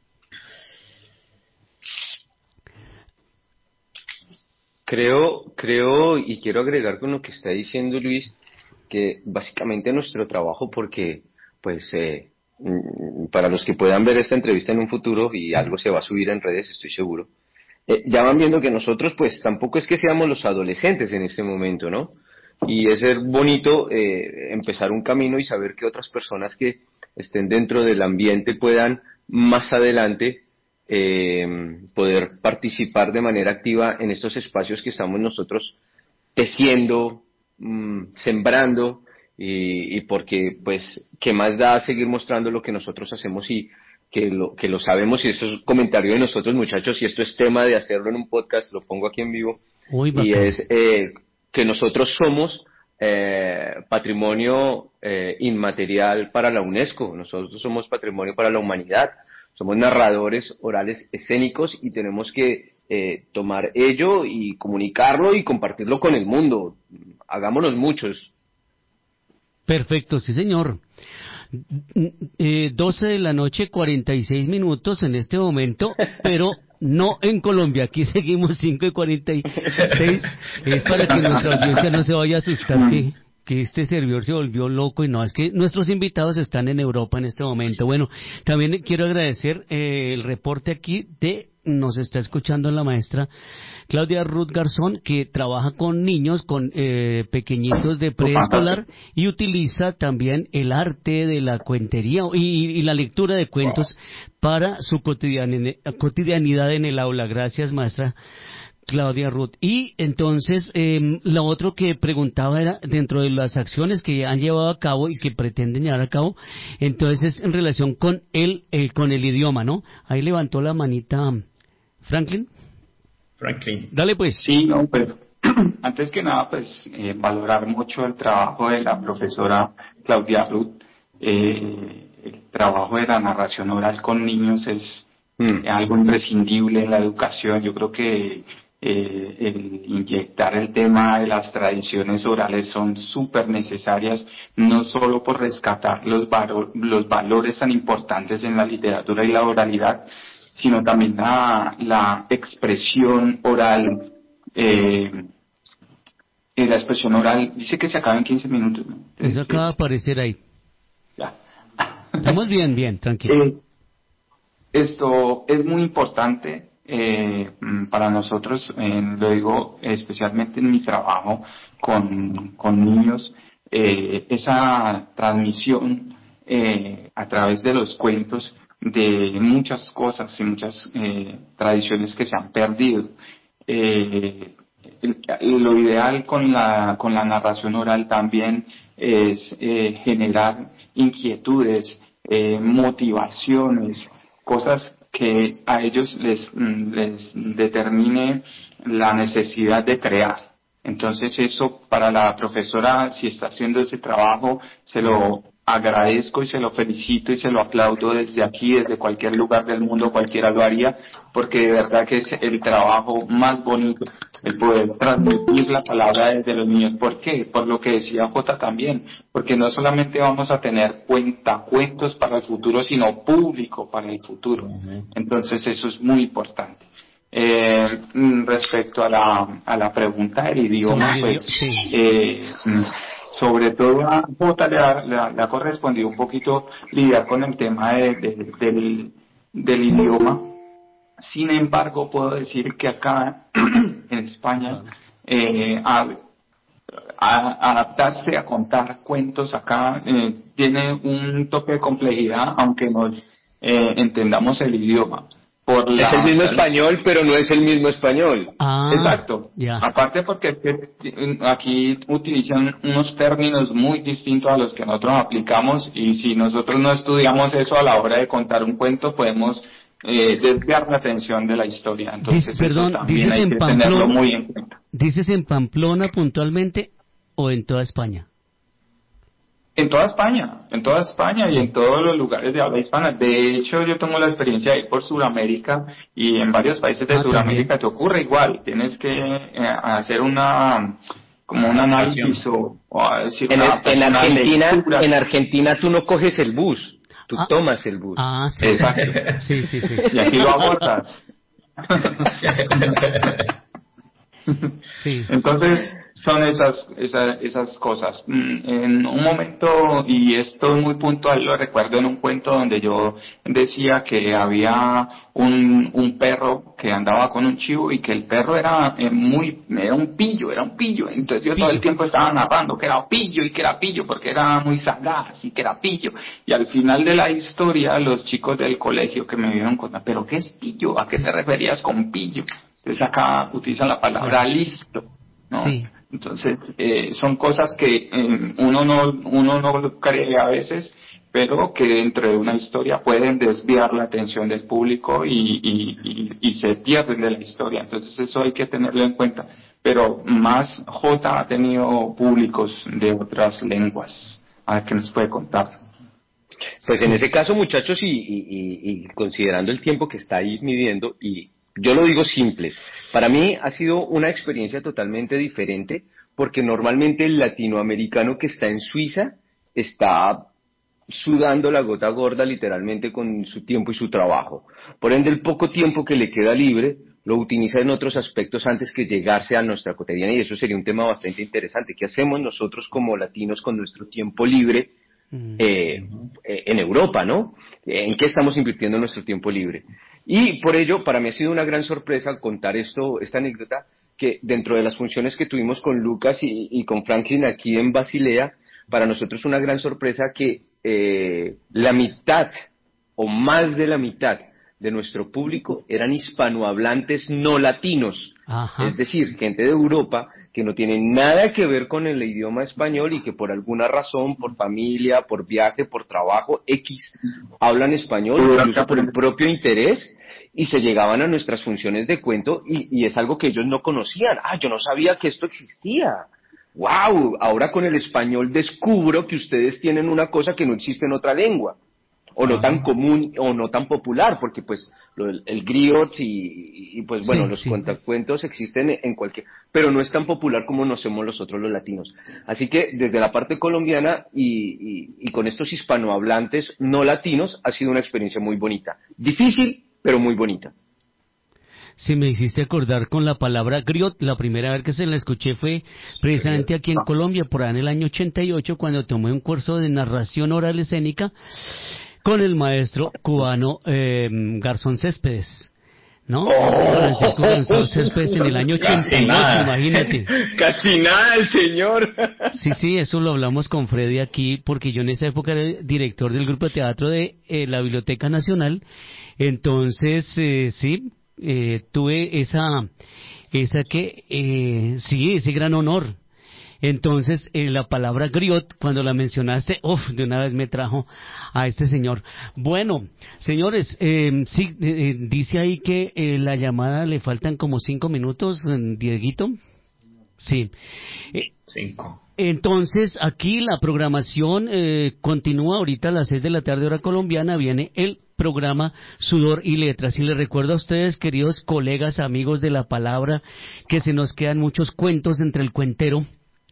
Creo, creo y quiero agregar con lo que está diciendo Luis, que básicamente nuestro trabajo, porque pues eh, para los que puedan ver esta entrevista en un futuro y algo se va a subir en redes, estoy seguro, eh, ya van viendo que nosotros pues tampoco es que seamos los adolescentes en este momento, ¿no? Y es ser bonito eh, empezar un camino y saber que otras personas que estén dentro del ambiente puedan más adelante eh, poder participar de manera activa en estos espacios que estamos nosotros tejiendo, mmm, sembrando, y, y porque pues qué más da seguir mostrando lo que nosotros hacemos y que lo que lo sabemos, y eso es comentario de nosotros, muchachos, y esto es tema de hacerlo en un podcast, lo pongo aquí en vivo. Uy, y es eh, que nosotros somos eh, patrimonio eh, inmaterial para la UNESCO, nosotros somos patrimonio para la humanidad, somos narradores orales escénicos y tenemos que eh, tomar ello y comunicarlo y compartirlo con el mundo. Hagámonos muchos. Perfecto, sí señor. Eh, doce de la noche, cuarenta y seis minutos en este momento, pero no en Colombia. Aquí seguimos cinco y cuarenta y seis. Es para que nuestra audiencia no se vaya a asustar que, que este servidor se volvió loco, y no, es que nuestros invitados están en Europa en este momento. Bueno, también quiero agradecer eh, el reporte aquí de, nos está escuchando la maestra Claudia Ruth Garzón, que trabaja con niños, con eh, pequeñitos de preescolar, y utiliza también el arte de la cuentería y, y la lectura de cuentos para su cotidianidad, cotidianidad en el aula. Gracias, maestra Claudia Ruth. Y entonces, eh, lo otro que preguntaba era, dentro de las acciones que han llevado a cabo y que pretenden llevar a cabo, entonces en relación con el, eh, con el idioma, ¿no? Ahí levantó la manita Franklin. Franklin. Dale pues. Sí, no, pues, antes que nada, pues, eh, valorar mucho el trabajo de la profesora Claudia Ruth. Eh, el trabajo de la narración oral con niños es mm. algo imprescindible en la educación. Yo creo que eh, el inyectar el tema de las tradiciones orales son súper necesarias, no solo por rescatar los, valo- los valores tan importantes en la literatura y la oralidad, sino también la, la expresión oral. Eh, eh, la expresión oral dice que se acaba en quince minutos, ¿no? Eso acaba de aparecer ahí. Ya. Estamos bien, bien, tranquilo. Eh, esto es muy importante eh, para nosotros, eh, lo digo especialmente en mi trabajo con, con niños, eh, esa transmisión eh, a través de los cuentos de muchas cosas y muchas eh, tradiciones que se han perdido. Eh, lo ideal con la, con la narración oral también es eh, generar inquietudes, eh, motivaciones, cosas que a ellos les, les determine la necesidad de crear. Entonces eso para la profesora, si está haciendo ese trabajo, se lo agradezco y se lo felicito y se lo aplaudo desde aquí, desde cualquier lugar del mundo, cualquiera lo haría, porque de verdad que es el trabajo más bonito, el poder transmitir la palabra desde los niños. ¿Por qué? Por lo que decía Jota también, porque no solamente vamos a tener cuentacuentos para el futuro, sino público para el futuro. Entonces eso es muy importante. Eh, respecto a la, a la pregunta del idioma, pues, eh, sobre todo a Jota le ha, le, ha, le ha correspondido un poquito lidiar con el tema de, de, del, del idioma. Sin embargo, puedo decir que acá en España eh, a, a, adaptarse a contar cuentos acá eh, tiene un toque de complejidad, aunque nos eh, entendamos el idioma. Por la, es el mismo español, pero no es el mismo español. Ah, exacto. Yeah. Aparte porque es que aquí utilizan unos términos muy distintos a los que nosotros aplicamos, y si nosotros no estudiamos eso a la hora de contar un cuento, podemos eh, desviar la atención de la historia. Entonces, Dice, perdón, eso también ¿dices hay en que Pamplona, tenerlo muy en cuenta. ¿Dices en Pamplona puntualmente o en toda España? En toda España, en toda España y en todos los lugares de habla hispana. De hecho, yo tengo la experiencia de ir por Sudamérica y en varios países de Ah, Sudamérica te ocurre igual. Tienes que eh, hacer una, como un análisis o, o a decir En, una el- en Argentina, lectura. en Argentina tú no coges el bus, tú Ah. tomas el bus. Ah, sí. Exacto. Sí, sí, sí. Y aquí lo abordas. Sí. Entonces, son esas, esas, esas cosas. Mm, En un momento, y esto es muy puntual, lo recuerdo en un cuento donde yo decía que había un, un perro que andaba con un chivo y que el perro era eh, muy, era un pillo, era un pillo. Entonces yo todo el Pillo. tiempo estaba narrando que era pillo y que era pillo porque era muy sagaz y que era pillo. Y al final de la historia, los chicos del colegio que me vieron contar, ¿pero qué es pillo? ¿A qué te referías con pillo? Entonces acá utilizan la palabra listo, ¿no? Sí. Entonces, eh, son cosas que eh, uno no uno no lo cree a veces, pero que dentro de una historia pueden desviar la atención del público y, y, y, y se pierden de la historia. Entonces, eso hay que tenerlo en cuenta. Pero más J ha tenido públicos de otras lenguas. A ver qué nos puede contar. Pues en ese caso, muchachos, y, y, y, y considerando el tiempo que estáis midiendo, y yo lo digo simple, para mí ha sido una experiencia totalmente diferente, porque normalmente el latinoamericano que está en Suiza está sudando la gota gorda literalmente con su tiempo y su trabajo. Por ende, el poco tiempo que le queda libre lo utiliza en otros aspectos antes que llegarse a nuestra cotidiana, y eso sería un tema bastante interesante. ¿Qué hacemos nosotros como latinos con nuestro tiempo libre eh, eh, en Europa, ¿no? ¿En qué estamos invirtiendo nuestro tiempo libre? Y por ello, para mí ha sido una gran sorpresa contar esto, esta anécdota, que dentro de las funciones que tuvimos con Lucas y, y con Franklin aquí en Basilea, para nosotros es una gran sorpresa que eh, la mitad o más de la mitad de nuestro público eran hispanohablantes no latinos, Ajá. es decir, gente de Europa que no tiene nada que ver con el idioma español y que por alguna razón, por familia, por viaje, por trabajo X, hablan español, incluso por el propio interés, y se llegaban a nuestras funciones de cuento y, y es algo que ellos no conocían. Ah, yo no sabía que esto existía. ¡Wow! Ahora con el español descubro que ustedes tienen una cosa que no existe en otra lengua, o no tan común, o no tan popular, porque pues lo, el, el griot y, y pues bueno, Sí, los sí. cuentacuentos existen en cualquier, pero no es tan popular como nos hacemos nosotros los latinos. Así que desde la parte colombiana y, y, y con estos hispanohablantes no latinos ha sido una experiencia muy bonita. Difícil, pero muy bonita. Sí, me hiciste acordar con la palabra griot. La primera vez que se la escuché fue precisamente aquí en Colombia, por ahí en el año ochenta y ocho, cuando tomé un curso de narración oral escénica con el maestro cubano eh, Garzón Céspedes, ¿no? Francisco Garzón Céspedes en el año ochenta y ocho, imagínate. Casi nada el señor. Sí, sí, eso lo hablamos con Freddy aquí, porque yo en esa época era director del grupo de teatro de eh, la Biblioteca Nacional. Entonces, eh, sí, eh, tuve esa, esa que, eh, sí, ese gran honor. Entonces, eh, la palabra griot, cuando la mencionaste, uf, de una vez me trajo a este señor. Bueno, señores, eh, sí, eh, eh, dice ahí que eh, la llamada le faltan como cinco minutos, eh, Dieguito. Sí. Eh, Cinco. Entonces, aquí la programación eh, continúa ahorita a las seis de la tarde, hora colombiana, viene el programa Sudor y Letras. Y les recuerdo a ustedes, queridos colegas, amigos de la palabra, que se nos quedan muchos cuentos entre el cuentero.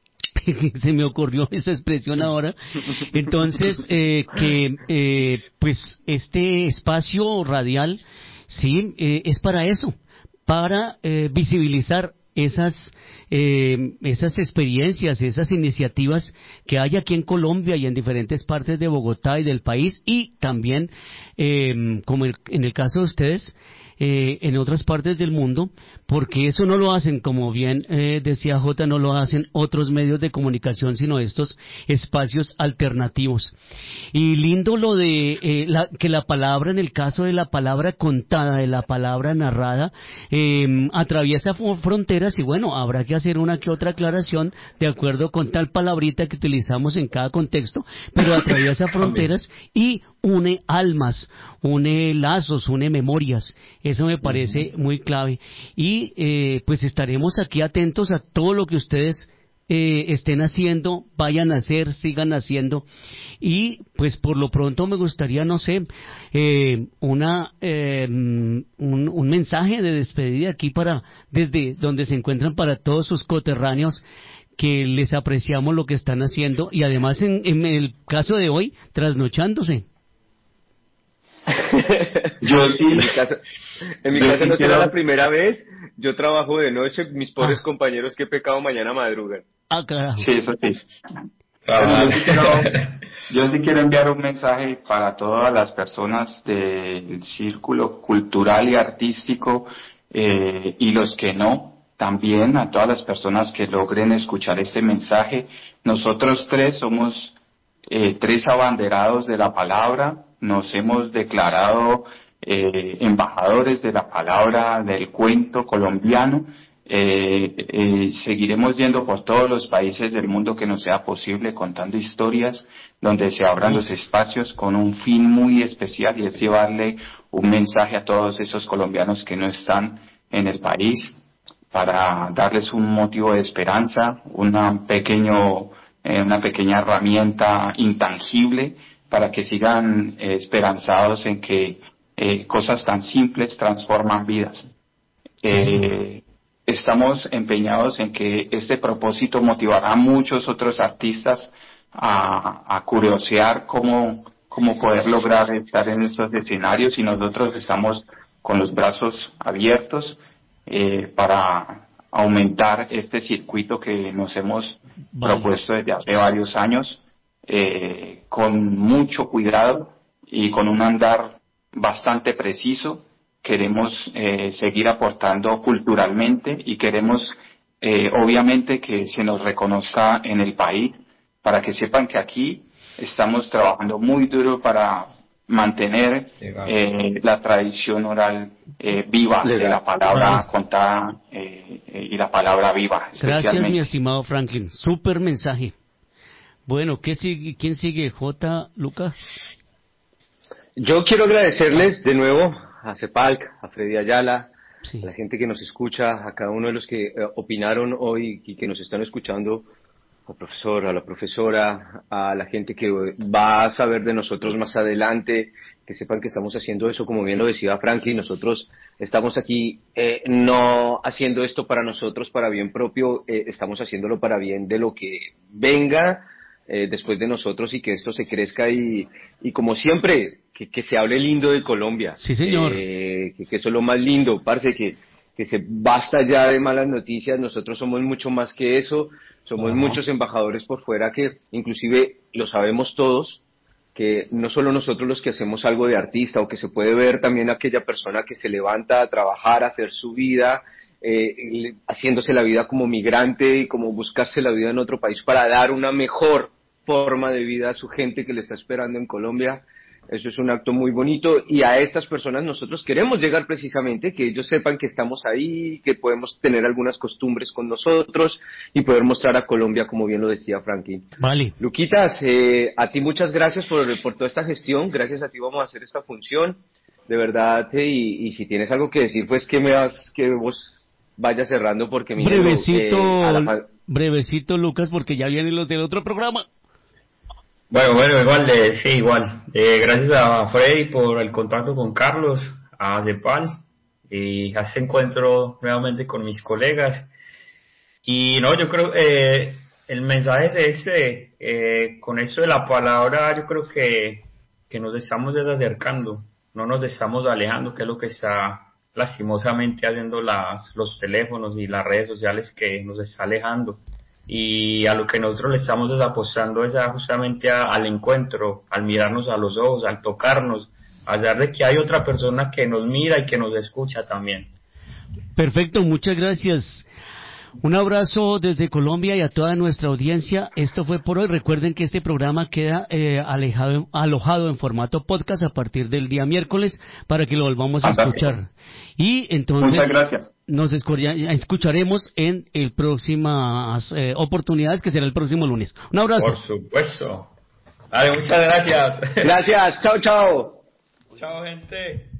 Se me ocurrió esa expresión ahora. Entonces, eh, que eh, pues este espacio radial, sí, eh, es para eso, para eh, visibilizar esas eh, esas experiencias, esas iniciativas que hay aquí en Colombia y en diferentes partes de Bogotá y del país, y también, eh, como el, en el caso de ustedes, eh, en otras partes del mundo, porque eso no lo hacen, como bien eh, decía J, no lo hacen otros medios de comunicación, sino estos espacios alternativos. Y lindo lo de eh, la, que la palabra, en el caso de la palabra contada, de la palabra narrada, eh, atraviesa fronteras, y bueno, habrá que hacer una que otra aclaración de acuerdo con tal palabrita que utilizamos en cada contexto, pero atraviesa fronteras y une almas, une lazos, une memorias. Eso me parece muy clave. Y eh, pues estaremos aquí atentos a todo lo que ustedes eh, estén haciendo, vayan a hacer, sigan haciendo. Y pues por lo pronto me gustaría, no sé, eh, una eh, un, un mensaje de despedida aquí para, desde donde se encuentran, para todos sus coterráneos, que les apreciamos lo que están haciendo, y además en, en el caso de hoy, trasnochándose. Yo sí. En mi casa, en mi Yo casa sí no será quiero- la primera vez. Yo trabajo de noche, mis pobres Ah. compañeros que he pecado mañana madrugan. Ah, carajo. Sí, eso sí. Ah, Bueno, yo vale. sí quiero, yo sí quiero enviar un mensaje para todas las personas del círculo cultural y artístico, eh, y los que no, también a todas las personas que logren escuchar este mensaje. Nosotros tres somos eh, tres abanderados de la palabra, nos hemos declarado eh, embajadores de la palabra, del cuento colombiano. Eh, eh, seguiremos yendo por todos los países del mundo que nos sea posible, contando historias donde se abran los espacios con un fin muy especial, y es llevarle un mensaje a todos esos colombianos que no están en el país, para darles un motivo de esperanza, una pequeño, eh, una pequeña herramienta intangible para que sigan eh, esperanzados en que eh, cosas tan simples transforman vidas. Eh, estamos empeñados en que este propósito motivará a muchos otros artistas a, a curiosear cómo, cómo poder lograr estar en estos escenarios, y nosotros estamos con los brazos abiertos eh, para aumentar este circuito que nos hemos Vale. propuesto desde hace varios años, eh, con mucho cuidado y con un andar bastante preciso. Queremos eh, seguir aportando culturalmente, y queremos eh, obviamente que se nos reconozca en el país, para que sepan que aquí estamos trabajando muy duro para mantener eh, la tradición oral eh, viva de la palabra Vale. contada, eh, eh, y la palabra viva Gracias, mi especialmente. estimado Franklin. Súper mensaje. Bueno, ¿qué sigue? ¿Quién sigue? J. Lucas. Yo quiero agradecerles de nuevo a Cepalc, a Freddy Ayala, Sí. a la gente que nos escucha, a cada uno de los que eh, opinaron hoy y que nos están escuchando, al profesor, a la profesora, a la gente que va a saber de nosotros más adelante, que sepan que estamos haciendo eso, como bien lo decía Franklin, nosotros estamos aquí eh, no haciendo esto para nosotros, para bien propio, eh, estamos haciéndolo para bien de lo que venga eh, después de nosotros, y que esto se crezca, y, y como siempre, que, que se hable lindo de Colombia. Sí, señor. Eh, que, que eso es lo más lindo, parce, que, que se basta ya de malas noticias, nosotros somos mucho más que eso, somos Ajá. muchos embajadores por fuera que inclusive lo sabemos todos, que no solo nosotros los que hacemos algo de artista, o que se puede ver también aquella persona que se levanta a trabajar, a hacer su vida, eh, le- haciéndose la vida como migrante y como buscarse la vida en otro país para dar una mejor forma de vida a su gente que le está esperando en Colombia. Eso es un acto muy bonito, y a estas personas nosotros queremos llegar precisamente, que ellos sepan que estamos ahí, que podemos tener algunas costumbres con nosotros y poder mostrar a Colombia, como bien lo decía Franklin. Vale. Luquitas, eh, a ti muchas gracias por, por toda esta gestión, gracias a ti vamos a hacer esta función, de verdad, eh, y, y si tienes algo que decir, pues que me vas, que vos vayas cerrando, porque mira, Brevecito, eh, a la fa- brevecito, Lucas, porque ya vienen los del otro programa. Bueno, bueno, igual, eh, sí, igual. Eh, gracias a Freddy por el contacto con Carlos, a Cepal, y a este encuentro nuevamente con mis colegas. Y no, yo creo eh, el mensaje es este, eh, con eso de la palabra, yo creo que, que nos estamos desacercando, no nos estamos alejando, que es lo que está lastimosamente haciendo las, los teléfonos y las redes sociales, que nos está alejando. Y a lo que nosotros le estamos desapostando es a, justamente a, al encuentro, al mirarnos a los ojos, al tocarnos, a saber de que hay otra persona que nos mira y que nos escucha también. Perfecto, muchas gracias. Un abrazo desde Colombia y a toda nuestra audiencia. Esto fue por hoy. Recuerden que este programa queda eh, alejado, alojado en formato podcast a partir del día miércoles, para que lo volvamos a Fantástico. escuchar. Y entonces Muchas gracias. nos escucha- escucharemos en el próximas eh, oportunidades, que será el próximo lunes. Un abrazo. Por supuesto. Vale, muchas gracias. Gracias, chao, chao. Chao, gente.